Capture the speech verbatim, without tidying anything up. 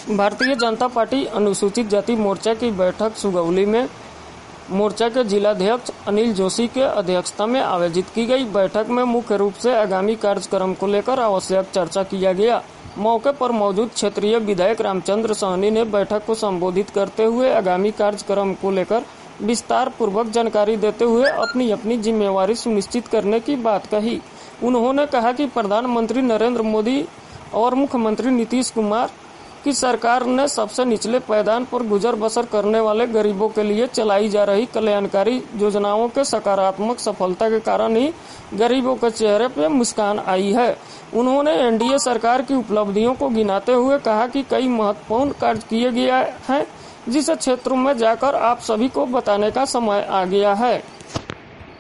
Bharatiya Janata party अनुसूचित जाति मोर्चा की बैठक सुगौली में मोर्चा के जिलाध्यक्ष अनिल जोशी के अध्यक्षता में आयोजित की गई। बैठक में मुख्य रूप से आगामी कार्यक्रम को लेकर आवश्यक चर्चा किया गया। मौके पर मौजूद क्षेत्रीय विधायक रामचंद्र सहनी ने बैठक को संबोधित करते हुए आगामी कार्यक्रम को लेकर विस्तार पूर्वक जानकारी देते हुए अपनी अपनी जिम्मेवारी सुनिश्चित करने की बात कही। उन्होंने कहा कि प्रधानमंत्री नरेंद्र मोदी और मुख्यमंत्री नीतीश कुमार की सरकार ने सबसे निचले पायदान पर गुजर बसर करने वाले गरीबों के लिए चलाई जा रही कल्याणकारी योजनाओं के सकारात्मक सफलता के कारण ही गरीबों के चेहरे पर मुस्कान आई है। उन्होंने एनडीए सरकार की उपलब्धियों को गिनाते हुए कहा कि कई महत्वपूर्ण कार्य किए गए हैं, जिस क्षेत्रों में जाकर आप सभी को बताने का समय आ गया है।